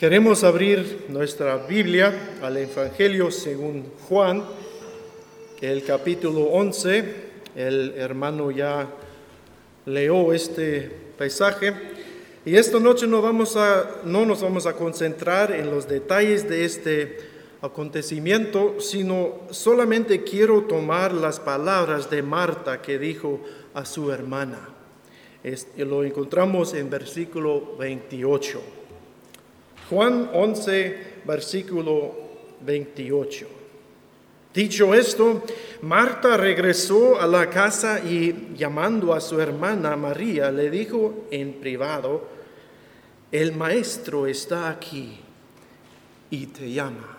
Queremos abrir nuestra Biblia al Evangelio según Juan, el capítulo 11. El hermano ya leyó este pasaje. Y esta noche no nos vamos a concentrar en los detalles de este acontecimiento, sino solamente quiero tomar las palabras de Marta que dijo a su hermana. Lo encontramos en versículo 28. Juan 11, versículo 28. Dicho esto, Marta regresó a la casa y llamando a su hermana María, le dijo en privado: el maestro está aquí y te llama.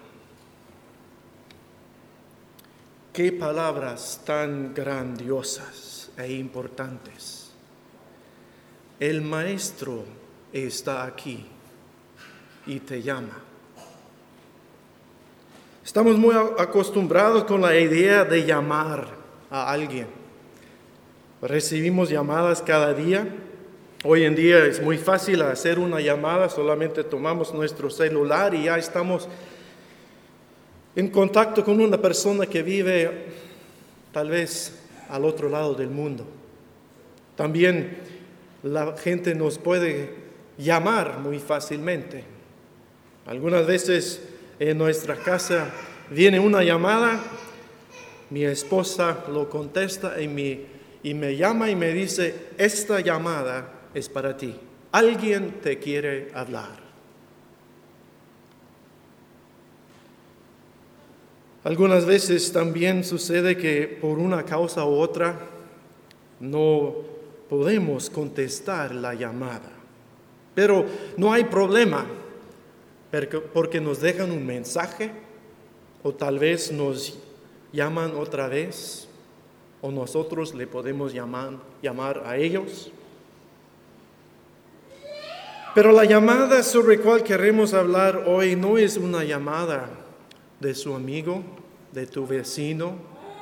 Qué palabras tan grandiosas e importantes. El maestro está aquí y te llama. Estamos muy acostumbrados con la idea de llamar a alguien. Recibimos llamadas cada día. Hoy en día es muy fácil hacer una llamada, solamente tomamos nuestro celular y ya estamos en contacto con una persona que vive tal vez al otro lado del mundo. También la gente nos puede llamar muy fácilmente. Algunas veces en nuestra casa viene una llamada, mi esposa lo contesta y me llama y me dice: esta llamada es para ti, alguien te quiere hablar. Algunas veces también sucede que por una causa u otra no podemos contestar la llamada, pero no hay problema, porque nos dejan un mensaje o tal vez nos llaman otra vez o nosotros le podemos llamar a ellos. Pero la llamada sobre la cual queremos hablar hoy no es una llamada de su amigo, de tu vecino,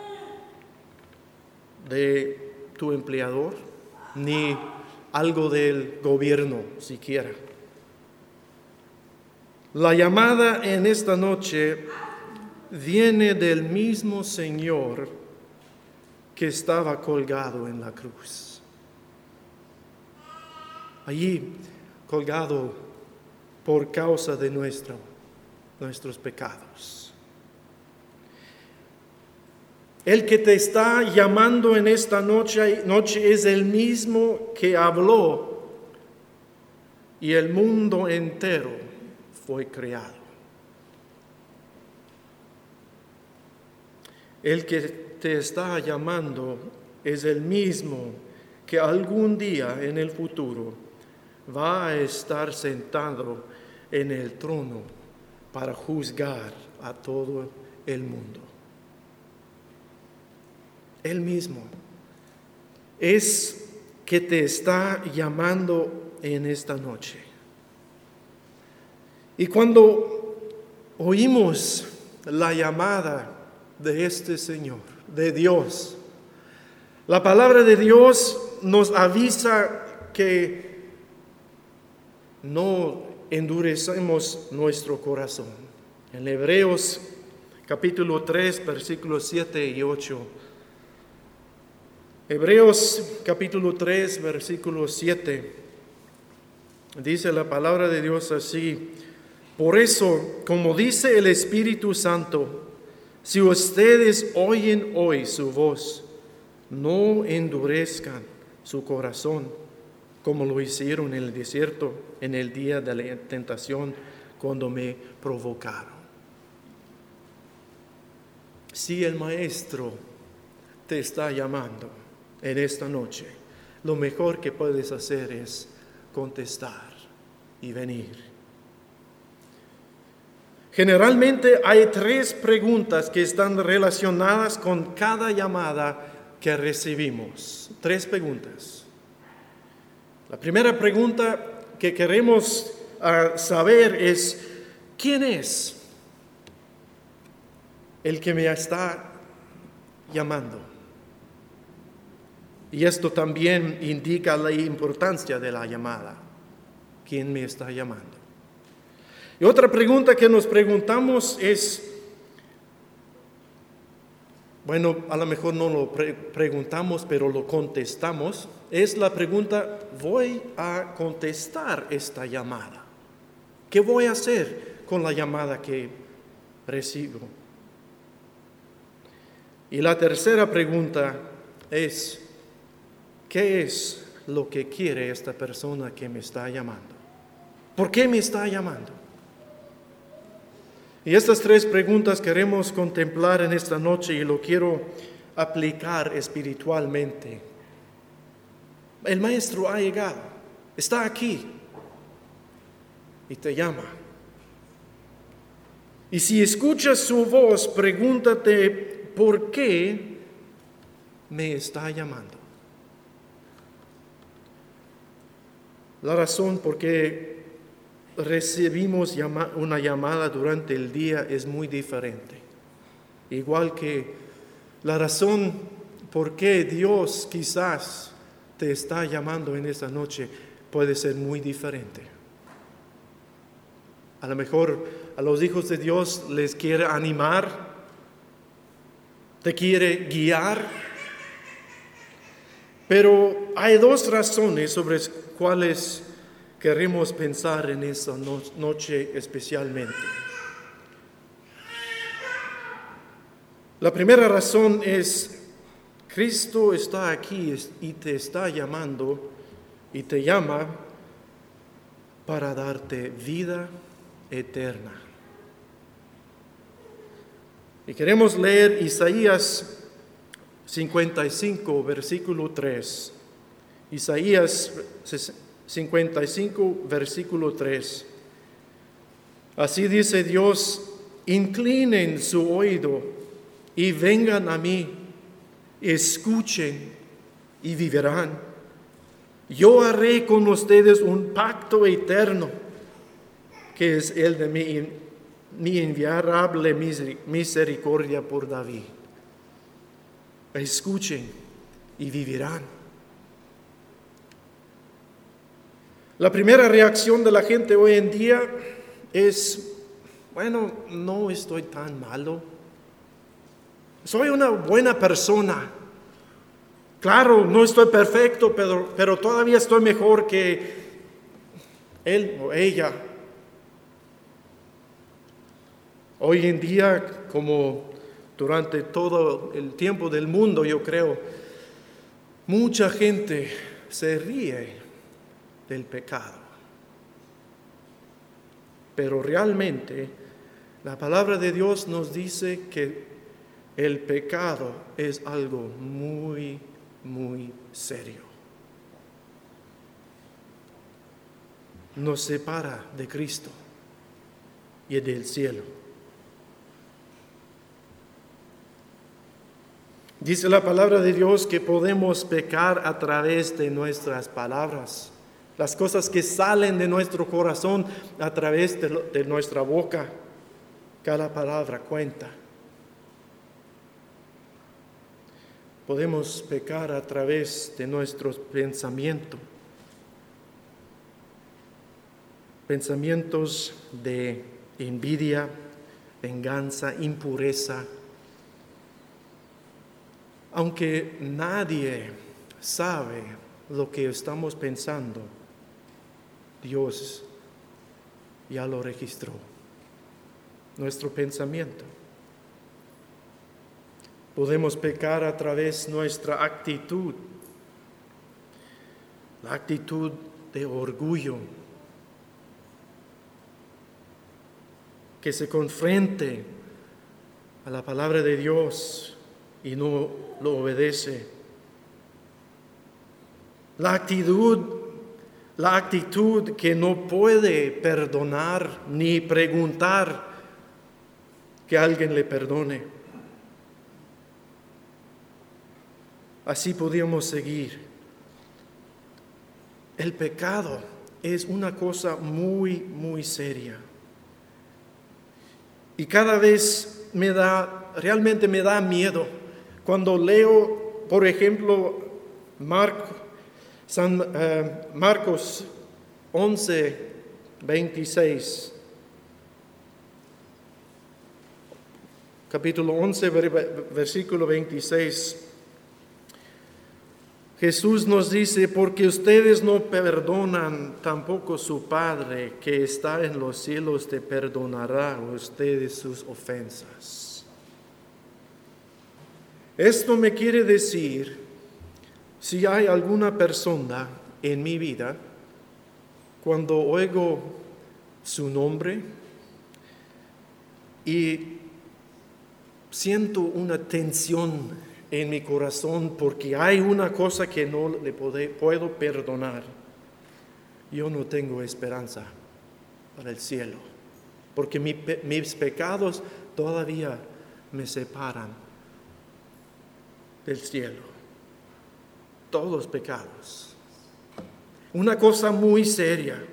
de tu empleador, ni algo del gobierno siquiera. La llamada en esta noche viene del mismo Señor que estaba colgado en la cruz. Allí colgado por causa de nuestros pecados. El que te está llamando en esta noche es el mismo que habló y el mundo entero fue creado. El que te está llamando es el mismo que algún día en el futuro va a estar sentado en el trono para juzgar a todo el mundo. Él mismo es que te está llamando en esta noche. Y cuando oímos la llamada de este Señor, de Dios, la palabra de Dios nos avisa que no endurecemos nuestro corazón. En Hebreos capítulo 3, versículos 7 y 8. Hebreos capítulo 3, versículo 7. Dice la palabra de Dios así: por eso, como dice el Espíritu Santo, si ustedes oyen hoy su voz, no endurezcan su corazón como lo hicieron en el desierto en el día de la tentación cuando me provocaron. Si el Maestro te está llamando en esta noche, lo mejor que puedes hacer es contestar y venir. Generalmente hay 3 preguntas que están relacionadas con cada llamada que recibimos. 3 preguntas. La primera pregunta que queremos saber es: ¿quién es el que me está llamando? Y esto también indica la importancia de la llamada. ¿Quién me está llamando? Y otra pregunta que nos preguntamos es, bueno, a lo mejor no lo preguntamos, pero lo contestamos, es la pregunta, ¿voy a contestar esta llamada? ¿Qué voy a hacer con la llamada que recibo? Y la tercera pregunta es, ¿qué es lo que quiere esta persona que me está llamando? ¿Por qué me está llamando? Y estas tres preguntas queremos contemplar en esta noche y lo quiero aplicar espiritualmente. El Maestro ha llegado, está aquí y te llama. Y si escuchas su voz, pregúntate, ¿por qué me está llamando? La razón por qué recibimos una llamada durante el día es muy diferente. Igual que la razón por qué Dios quizás te está llamando en esta noche puede ser muy diferente. A lo mejor a los hijos de Dios les quiere animar, te quiere guiar, pero hay dos razones sobre cuales queremos pensar en esta noche especialmente. La primera razón es, Cristo está aquí y te está llamando y te llama para darte vida eterna. Y queremos leer Isaías 55, versículo 3. Isaías 55, versículo 3. Así dice Dios, inclinen su oído y vengan a mí, escuchen y vivirán. Yo haré con ustedes un pacto eterno, que es el de mi invariable misericordia por David. Escuchen y vivirán. La primera reacción de la gente hoy en día es, bueno, no estoy tan malo. Soy una buena persona. Claro, no estoy perfecto, pero todavía estoy mejor que él o ella. Hoy en día, como durante todo el tiempo del mundo, yo creo, mucha gente se ríe del pecado. Pero realmente la palabra de Dios nos dice que el pecado es algo muy, muy serio. Nos separa de Cristo y del cielo. Dice la palabra de Dios que podemos pecar a través de nuestras palabras, las cosas que salen de nuestro corazón a través de nuestra boca. Cada palabra cuenta. Podemos pecar a través de nuestros pensamientos. Pensamientos de envidia, venganza, impureza. Aunque nadie sabe lo que estamos pensando, Dios ya lo registró. Nuestro pensamiento. Podemos pecar a través de nuestra actitud, la actitud de orgullo, que se confronte a la palabra de Dios y no lo obedece. La actitud que no puede perdonar ni preguntar que alguien le perdone. Así podríamos seguir. El pecado es una cosa muy, muy seria. Y cada vez realmente me da miedo cuando leo, por ejemplo, Marcos 11, 26. capítulo 11, versículo 26. Jesús nos dice, porque ustedes no perdonan, tampoco su Padre que está en los cielos te perdonará a ustedes sus ofensas. Esto me quiere decir, si hay alguna persona en mi vida, cuando oigo su nombre y siento una tensión en mi corazón porque hay una cosa que no le puedo perdonar, yo no tengo esperanza para el cielo, porque mis pecados todavía me separan del cielo. Todos los pecados. Una cosa muy seria.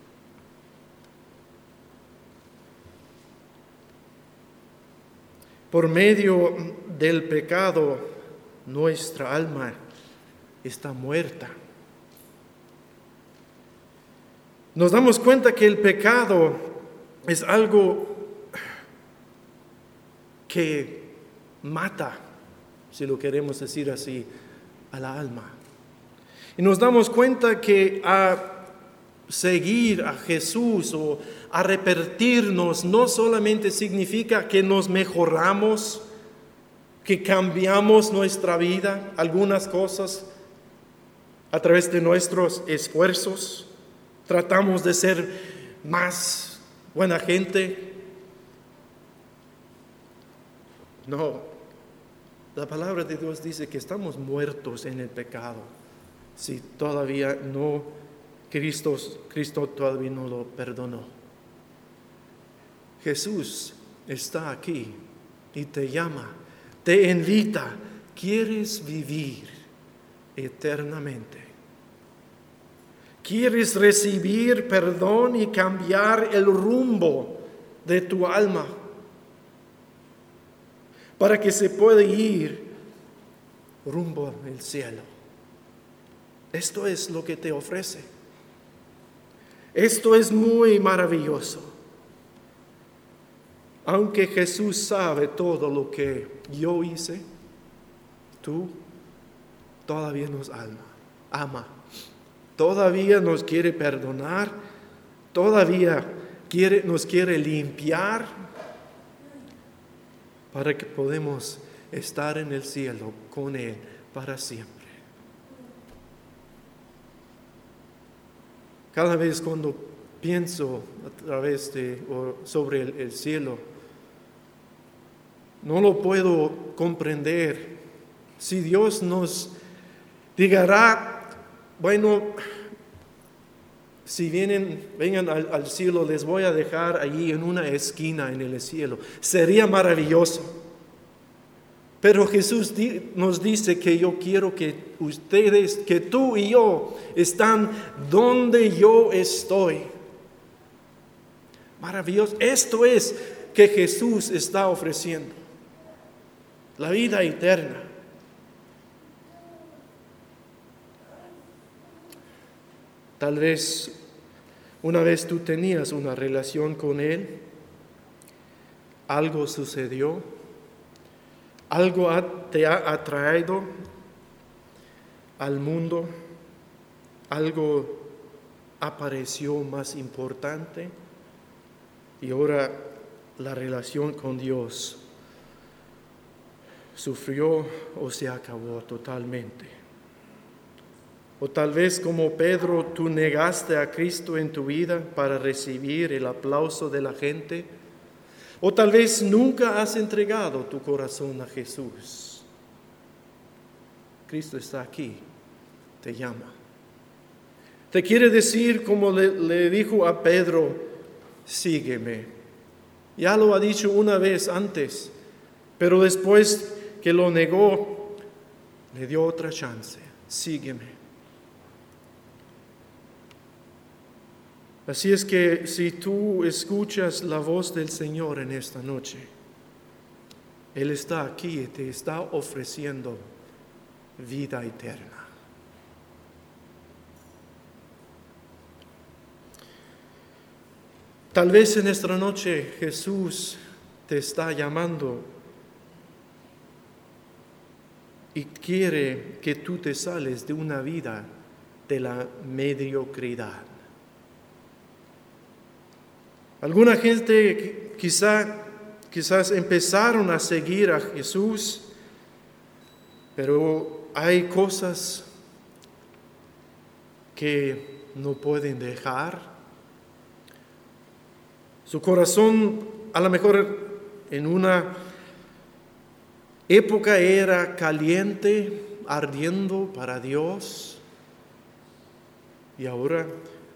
Por medio del pecado, nuestra alma está muerta. Nos damos cuenta que el pecado es algo que mata, si lo queremos decir así, a la alma. Y nos damos cuenta que a seguir a Jesús o arrepentirnos no solamente significa que nos mejoramos, que cambiamos nuestra vida, algunas cosas a través de nuestros esfuerzos, tratamos de ser más buena gente. No, la palabra de Dios dice que estamos muertos en el pecado, si todavía no, Cristo todavía no lo perdonó. Jesús está aquí y te llama, te invita. ¿Quieres vivir eternamente? ¿Quieres recibir perdón y cambiar el rumbo de tu alma para que se pueda ir rumbo al cielo? Esto es lo que te ofrece. Esto es muy maravilloso. Aunque Jesús sabe todo lo que yo hice, tú todavía nos ama. Todavía nos quiere perdonar, todavía nos quiere limpiar para que podamos estar en el cielo con Él para siempre. Cada vez cuando pienso a través sobre el cielo, no lo puedo comprender. Si Dios nos dirá, bueno, si vengan al cielo, les voy a dejar allí en una esquina en el cielo. Sería maravilloso. Pero Jesús nos dice que yo quiero que ustedes, que tú y yo, están donde yo estoy. Maravilloso. Esto es que Jesús está ofreciendo. La vida eterna. Tal vez una vez tú tenías una relación con Él, algo sucedió, algo te ha atraído al mundo, algo apareció más importante y ahora la relación con Dios sufrió o se acabó totalmente. O tal vez como Pedro, tú negaste a Cristo en tu vida para recibir el aplauso de la gente. O tal vez nunca has entregado tu corazón a Jesús. Cristo está aquí, te llama. Te quiere decir, como le dijo a Pedro, sígueme. Ya lo ha dicho una vez antes, pero después que lo negó, le dio otra chance. Sígueme. Así es que si tú escuchas la voz del Señor en esta noche, Él está aquí y te está ofreciendo vida eterna. Tal vez en esta noche Jesús te está llamando y quiere que tú te sales de una vida de la mediocridad. Alguna gente quizás empezaron a seguir a Jesús, pero hay cosas que no pueden dejar. Su corazón, a lo mejor en una época era caliente, ardiendo para Dios, y ahora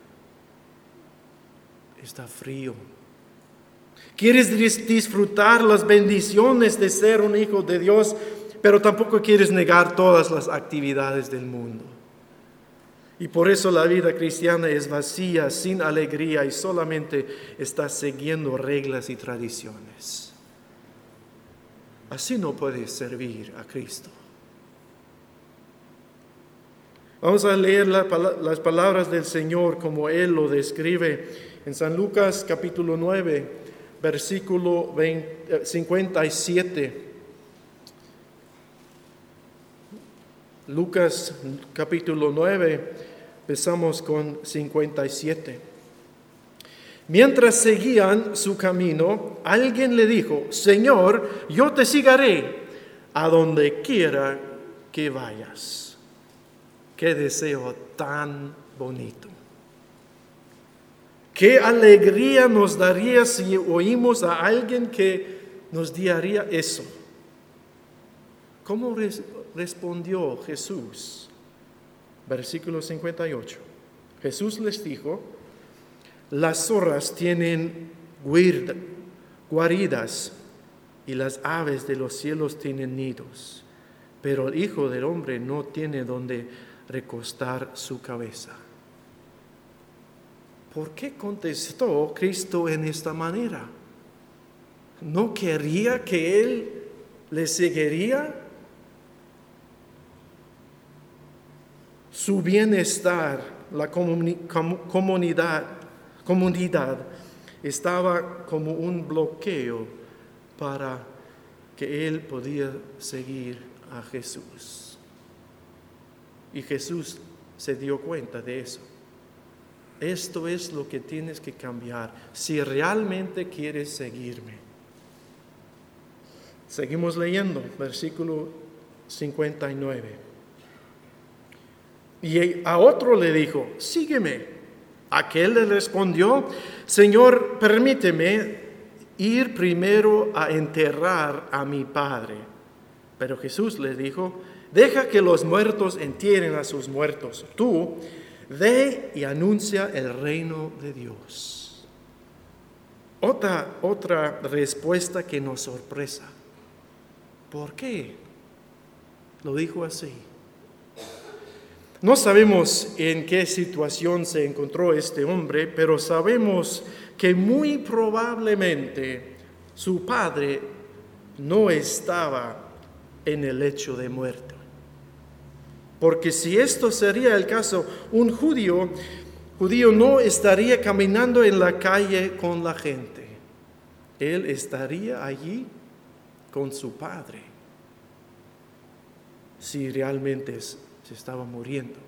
está frío. Quieres disfrutar las bendiciones de ser un hijo de Dios, pero tampoco quieres negar todas las actividades del mundo. Y por eso la vida cristiana es vacía, sin alegría, y solamente está siguiendo reglas y tradiciones. Así no puedes servir a Cristo. Vamos a leer las palabras del Señor como Él lo describe en San Lucas capítulo 9, versículo 57. Lucas capítulo 9, empezamos con 57. Mientras seguían su camino, alguien le dijo: Señor, yo te seguiré a donde quiera que vayas. Qué deseo tan bonito. Qué alegría nos daría si oímos a alguien que nos diría eso. ¿Cómo respondió Jesús? Versículo 58. Jesús les dijo: las zorras tienen guaridas y las aves de los cielos tienen nidos, pero el Hijo del Hombre no tiene donde recostar su cabeza. ¿Por qué contestó Cristo en esta manera? ¿No quería que Él le seguiría? Su bienestar, la comunidad estaba como un bloqueo para que Él podía seguir a Jesús. Y Jesús se dio cuenta de eso. Esto es lo que tienes que cambiar si realmente quieres seguirme. Seguimos leyendo, versículo 59. Y a otro le dijo: sígueme. Aquel le respondió: Señor, permíteme ir primero a enterrar a mi padre. Pero Jesús le dijo: deja que los muertos entierren a sus muertos. Tú ve y anuncia el reino de Dios. Otra respuesta que nos sorpresa. ¿Por qué lo dijo así? No sabemos en qué situación se encontró este hombre, pero sabemos que muy probablemente su padre no estaba en el lecho de muerte. Porque si esto sería el caso, un judío no estaría caminando en la calle con la gente. Él estaría allí con su padre, si realmente se estaba muriendo.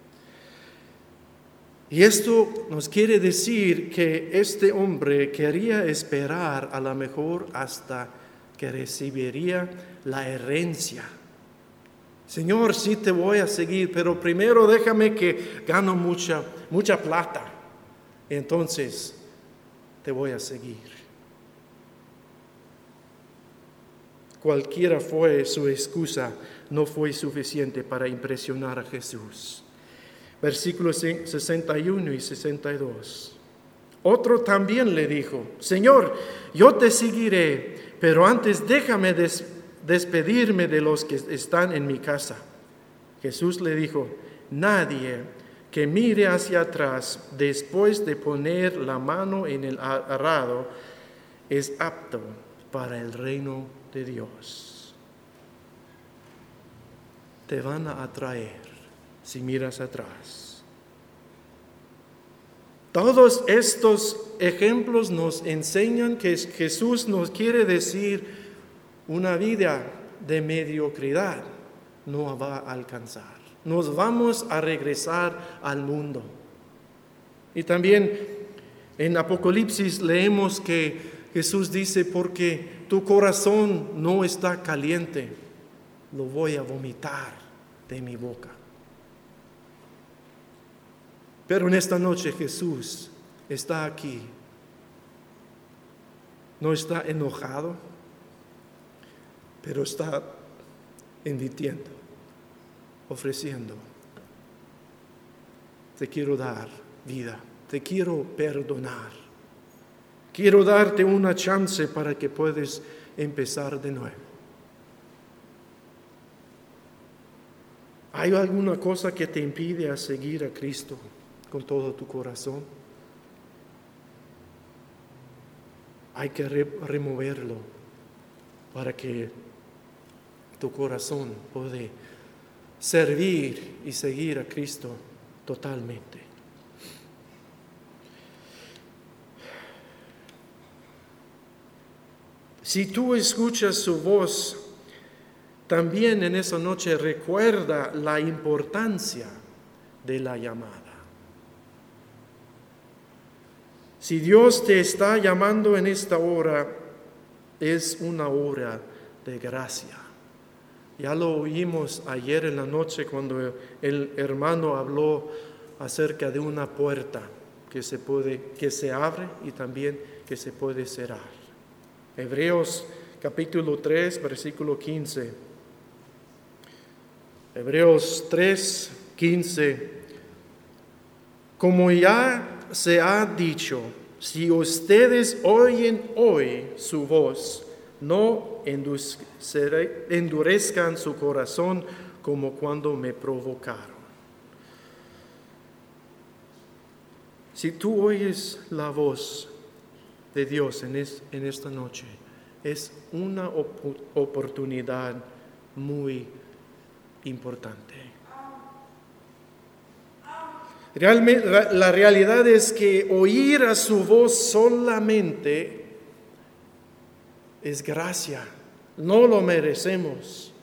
Y esto nos quiere decir que este hombre quería esperar a lo mejor hasta que recibiría la herencia. Señor, sí te voy a seguir, pero primero déjame que gano mucha plata. Entonces te voy a seguir. Cualquiera fue su excusa, no fue suficiente para impresionar a Jesús. Versículos 61 y 62. Otro también le dijo: Señor, yo te seguiré, pero antes déjame despedirme de los que están en mi casa. Jesús le dijo: nadie que mire hacia atrás después de poner la mano en el arado es apto para el reino de Dios. Te van a atraer si miras atrás. Todos estos ejemplos nos enseñan que Jesús nos quiere decir una vida de mediocridad. no va a alcanzar. Nos vamos a regresar al mundo. Y también en Apocalipsis leemos que Jesús dice, porque tu corazón no está caliente, lo voy a vomitar de mi boca. Pero en esta noche Jesús está aquí. No está enojado, pero está invitando, ofreciendo. Te quiero dar vida, te quiero perdonar. Quiero darte una chance para que puedas empezar de nuevo. ¿Hay alguna cosa que te impide a seguir a Cristo con todo tu corazón? Hay que removerlo para que tu corazón pueda servir y seguir a Cristo totalmente. Si tú escuchas su voz, también en esa noche recuerda la importancia de la llamada. Si Dios te está llamando en esta hora, es una hora de gracia. Ya lo oímos ayer en la noche cuando el hermano habló acerca de una puerta que se abre y también que se puede cerrar. Hebreos capítulo 3, versículo 15. Hebreos 3, 15. Como ya se ha dicho, si ustedes oyen hoy su voz, no endurezcan su corazón como cuando me provocaron. Si tú oyes la voz de Dios en esta noche, es una oportunidad muy importante. Realmente, la realidad es que oír a su voz solamente es gracia, no lo merecemos.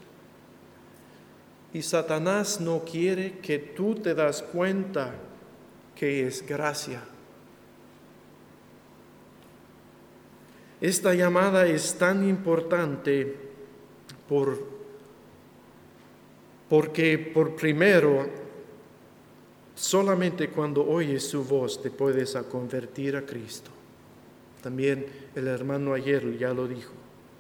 Y Satanás no quiere que tú te das cuenta que es gracia. Esta llamada es tan importante porque por primero, solamente cuando oyes su voz te puedes convertir a Cristo. También el hermano ayer ya lo dijo.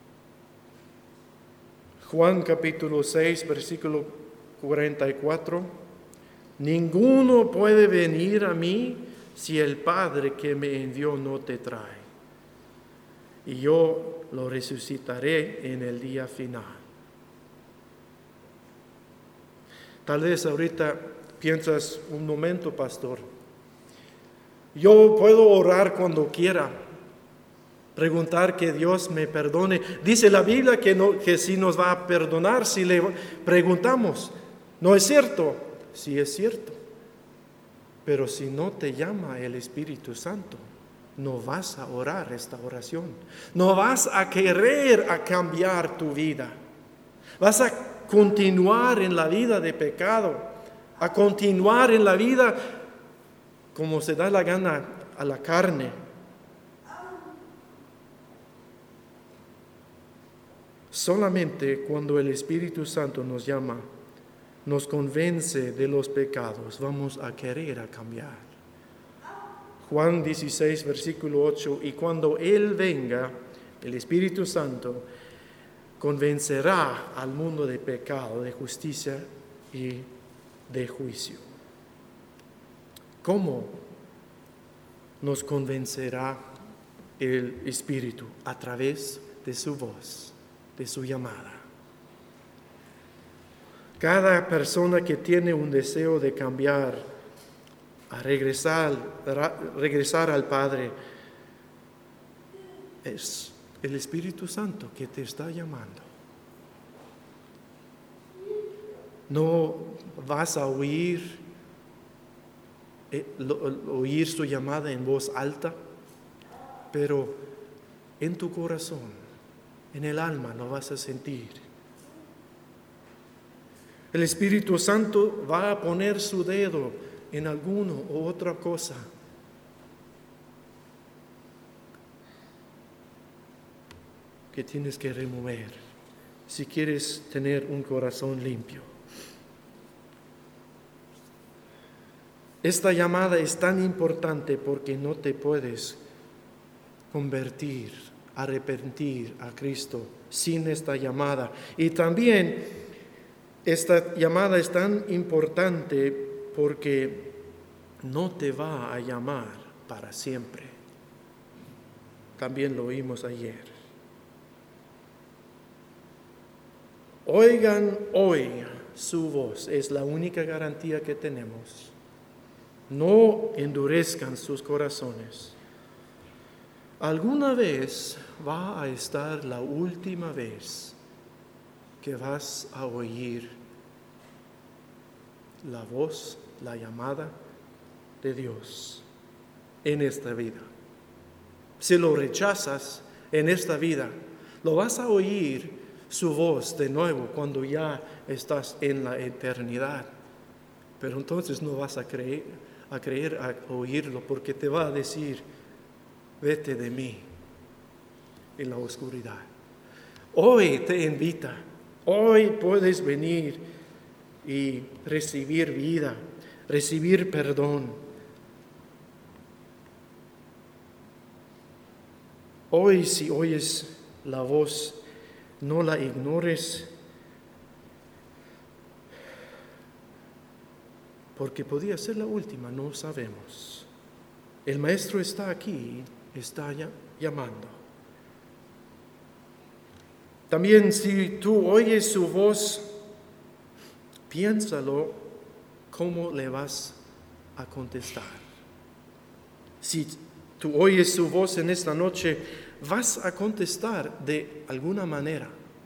Juan capítulo 6, versículo 44. Ninguno puede venir a mí si el Padre que me envió no te trae. Y yo lo resucitaré en el día final. Tal vez ahorita piensas, un momento, pastor, yo puedo orar cuando quiera, preguntar que Dios me perdone. Dice la Biblia que sí nos va a perdonar si le preguntamos. ¿No es cierto? Sí es cierto. Pero si no te llama el Espíritu Santo, no vas a orar esta oración. No vas a querer cambiar tu vida. Vas a continuar en la vida de pecado, a continuar en la vida como se da la gana a la carne. Solamente cuando el Espíritu Santo nos llama, nos convence de los pecados, vamos a querer cambiar. Juan 16, versículo 8, y cuando Él venga, el Espíritu Santo convencerá al mundo de pecado, de justicia y de juicio. ¿Cómo nos convencerá el Espíritu? A través de su voz, de su llamada. Cada persona que tiene un deseo de cambiar, a regresar al Padre, es el Espíritu Santo que te está llamando. No vas a oír su llamada en voz alta, pero en tu corazón, en el alma lo vas a sentir. El Espíritu Santo va a poner su dedo en alguno u otra cosa. Que tienes que remover si quieres tener un corazón limpio. Esta llamada es tan importante porque no te puedes convertir, arrepentir a Cristo sin esta llamada. Y también esta llamada es tan importante porque no te va a llamar para siempre. También lo oímos ayer. Oigan hoy su voz, es la única garantía que tenemos. No endurezcan sus corazones. Alguna vez va a estar la última vez que vas a oír la voz, la llamada de Dios en esta vida. Si lo rechazas en esta vida, lo vas a oír su voz de nuevo cuando ya estás en la eternidad. Pero entonces no vas a oírlo, porque te va a decir: vete de mí en la oscuridad. Hoy te invita, hoy puedes venir y recibir vida, recibir perdón. Hoy, si oyes la voz, no la ignores, porque podía ser la última, no sabemos. El Maestro está aquí, está llamando. También si tú oyes su voz, piénsalo cómo le vas a contestar. Si tú oyes su voz en esta noche, vas a contestar de alguna manera.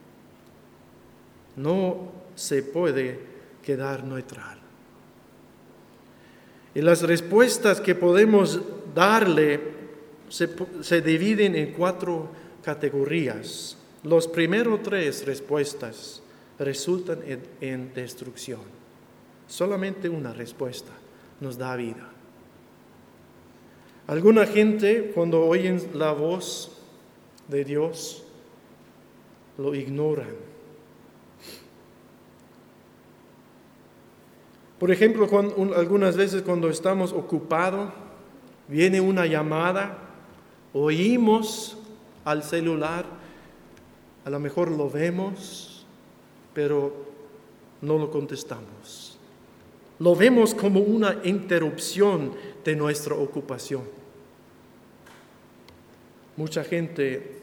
No se puede quedar neutral. Y las respuestas que podemos darle se dividen en 4 categorías. Los primeros 3 respuestas resultan en destrucción. Solamente una respuesta nos da vida. Alguna gente, cuando oyen la voz de Dios, lo ignoran. Por ejemplo, algunas veces cuando estamos ocupados, viene una llamada, oímos al celular, a lo mejor lo vemos, pero no lo contestamos. Lo vemos como una interrupción de nuestra ocupación. Mucha gente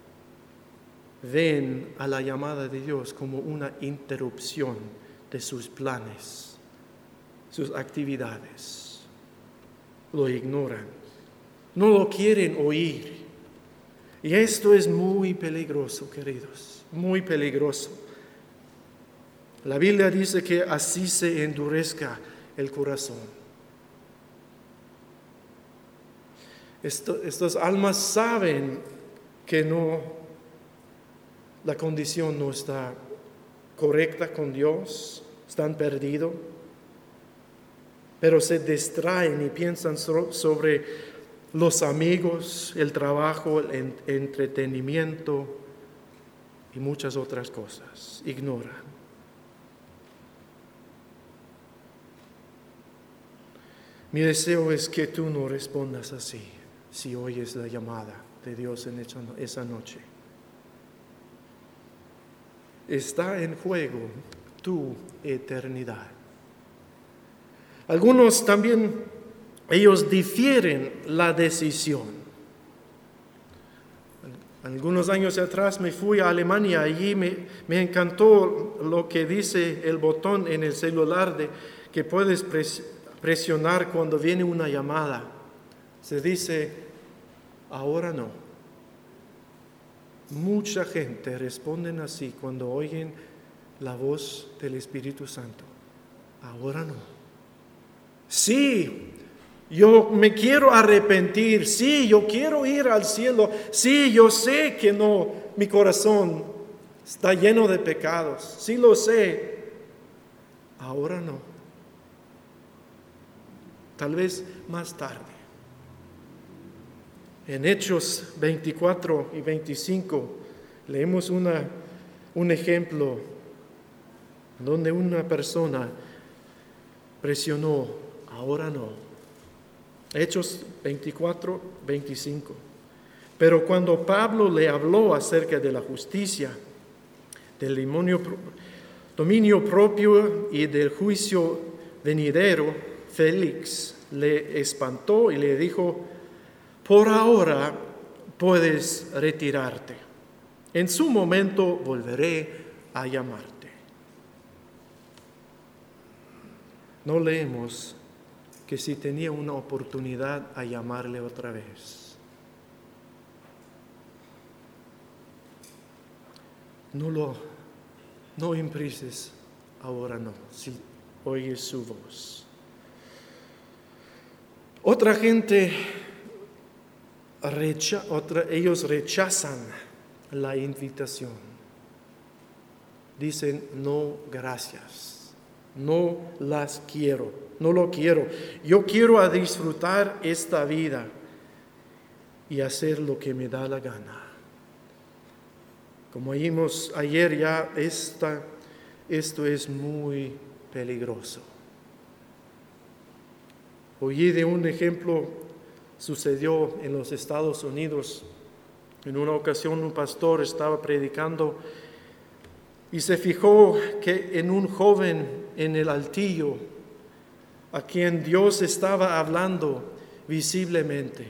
ven a la llamada de Dios como una interrupción de sus planes, sus actividades. Lo ignoran, no lo quieren oír. Y esto es muy peligroso, queridos, muy peligroso. La Biblia dice que así se endurezca el corazón. Estas almas saben que la condición no está correcta con Dios, están perdidos, pero se distraen y piensan sobre los amigos, el trabajo, el entretenimiento y muchas otras cosas. Ignoran. Mi deseo es que tú no respondas así si oyes la llamada de Dios en esa noche. Está en juego tu eternidad. Algunos también, ellos difieren la decisión. Algunos años atrás me fui a Alemania, allí me encantó lo que dice el botón en el celular que puedes presionar cuando viene una llamada. Se dice, ahora no. Mucha gente responde así cuando oyen la voz del Espíritu Santo. Ahora no. Sí, yo me quiero arrepentir. Sí, yo quiero ir al cielo. Sí, yo sé que mi corazón está lleno de pecados. Sí lo sé. ahora no. Tal vez más tarde. En Hechos 24 y 25 leemos un ejemplo donde una persona presionó, ahora no. Hechos 24, 25. Pero cuando Pablo le habló acerca de la justicia, del dominio propio y del juicio venidero, Félix le espantó y le dijo: por ahora puedes retirarte. En su momento volveré a llamarte. No leemos que si tenía una oportunidad a llamarle otra vez. No imprises, ahora no, si oyes su voz. Otra gente, ellos rechazan la invitación. Dicen, no, gracias, no las quiero, no lo quiero. Yo quiero disfrutar esta vida y hacer lo que me da la gana. Como vimos ayer ya, esto es muy peligroso. Oí de un ejemplo, sucedió en los Estados Unidos. En una ocasión un pastor estaba predicando y se fijó que en un joven en el altillo, a quien Dios estaba hablando visiblemente.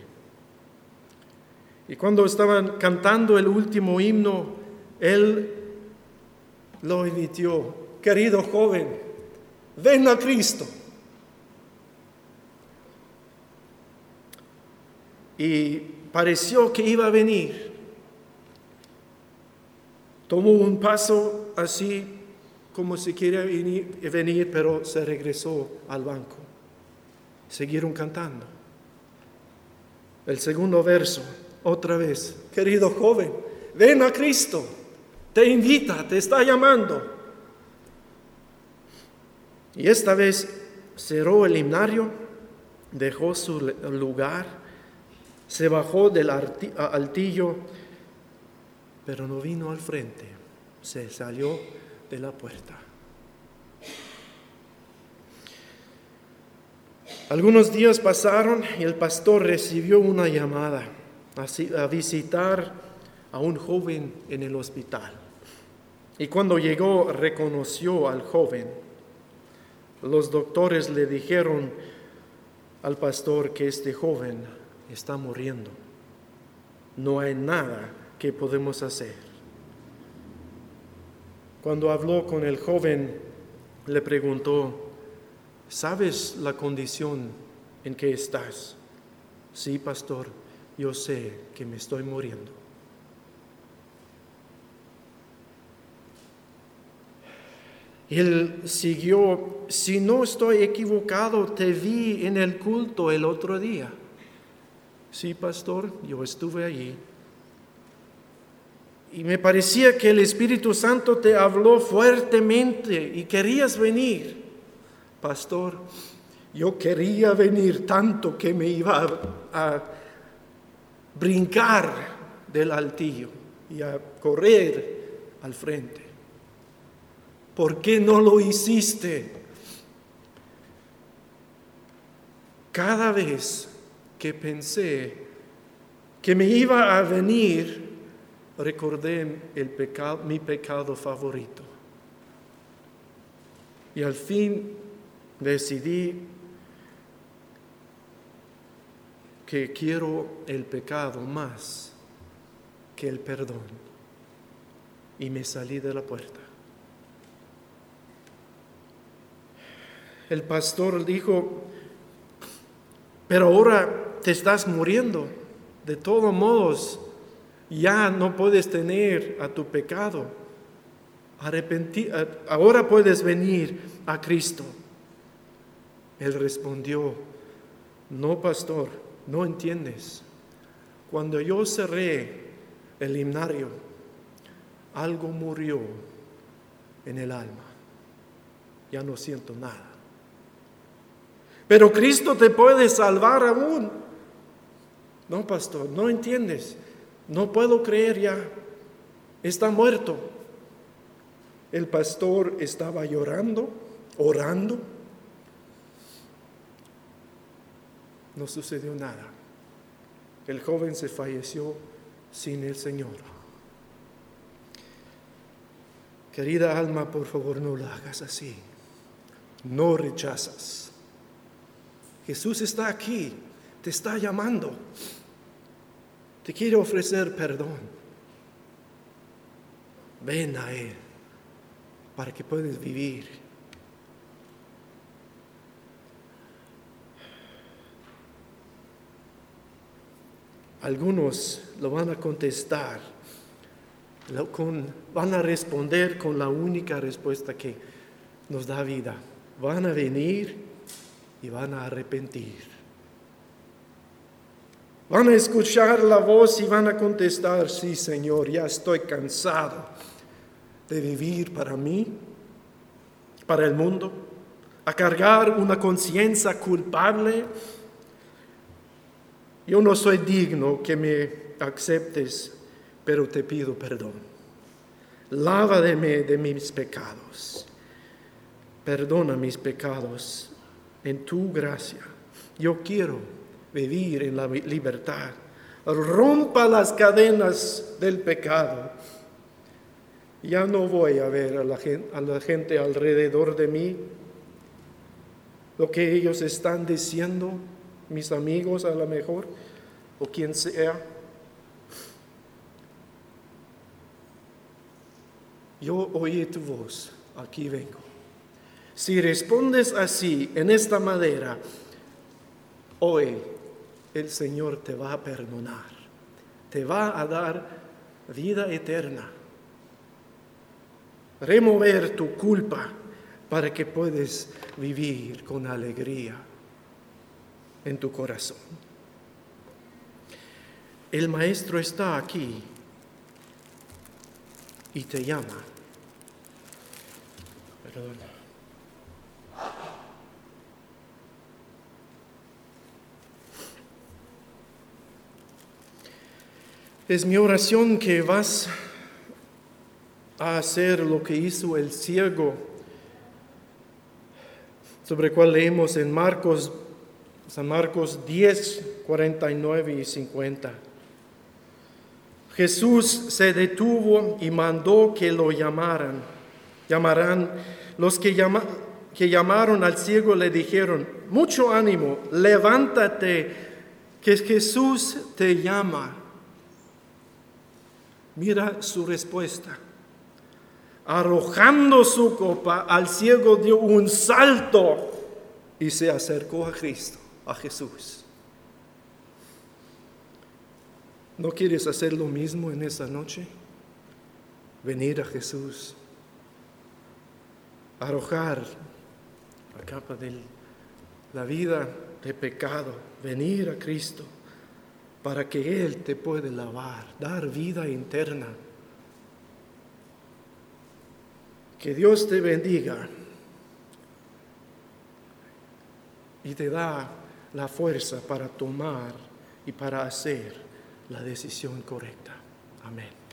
Y cuando estaban cantando el último himno, él lo invitó: querido joven, ven a Cristo. Y pareció que iba a venir. Tomó un paso así como si quería venir, pero se regresó al banco. Siguieron cantando. El segundo verso, otra vez: querido joven, ven a Cristo. Te invita, te está llamando. Y esta vez cerró el himnario, dejó su lugar, se bajó del altillo, pero no vino al frente, se salió de la puerta. Algunos días pasaron y el pastor recibió una llamada a visitar a un joven en el hospital. Y cuando llegó, reconoció al joven. Los doctores le dijeron al pastor que este joven está muriendo. No hay nada que podemos hacer. Cuando habló con el joven, le preguntó: ¿sabes la condición en que estás? Sí, pastor, yo sé que me estoy muriendo. Él siguió: si no estoy equivocado, te vi en el culto el otro día. Sí, pastor, yo estuve allí. Y me parecía que el Espíritu Santo te habló fuertemente y querías venir. Pastor, yo quería venir tanto que me iba a brincar del altillo y a correr al frente. ¿Por qué no lo hiciste? Cada vez que pensé que me iba a venir, recordé mi pecado favorito. Y al fin decidí que quiero el pecado más que el perdón. Y me salí de la puerta. El pastor dijo: pero ahora te estás muriendo. De todos modos, ya no puedes tener a tu pecado. Ahora puedes venir a Cristo. Él respondió: no, pastor, no entiendes. Cuando yo cerré el himnario, algo murió en el alma. ya no siento nada. Pero Cristo te puede salvar aún. No, pastor, no entiendes. No puedo creer ya. Está muerto. El pastor estaba llorando, orando. No sucedió nada. El joven se falleció sin el Señor. Querida alma, por favor, no lo hagas así. No rechazas. Jesús está aquí, te está llamando. Te quiere ofrecer perdón. Ven a Él para que puedas vivir. Algunos lo van a contestar, van a responder con la única respuesta que nos da vida. Van a venir y van a arrepentir. Van a escuchar la voz y van a contestar: sí, Señor, ya estoy cansado de vivir para mí, para el mundo, a cargar una conciencia culpable. Yo no soy digno que me aceptes, pero te pido perdón. Lávame de mis pecados. Perdona mis pecados en tu gracia. Yo quiero vivir en la libertad. Rompa las cadenas del pecado. Ya no voy a ver a la gente alrededor de mí, lo que ellos están diciendo, mis amigos a lo mejor, o quien sea. Yo oí tu voz, aquí vengo. Si respondes así, en esta manera, hoy el Señor te va a perdonar, te va a dar vida eterna, remover tu culpa para que puedas vivir con alegría en tu corazón. El Maestro está aquí y te llama. Perdón. Es mi oración que vas a hacer lo que hizo el ciego, sobre el cual leemos en San Marcos 10, 49 y 50. Jesús se detuvo y mandó que lo llamaran. Los que llamaron al ciego le dijeron: mucho ánimo, levántate, que Jesús te llama. Mira su respuesta. Arrojando su copa, al ciego dio un salto y se acercó a Cristo, a Jesús. ¿No quieres hacer lo mismo en esa noche? Venir a Jesús, arrojar la capa de la vida de pecado, venir a Cristo para que Él te pueda lavar, dar vida interna. Que Dios te bendiga y te da la fuerza para tomar y para hacer la decisión correcta. Amén.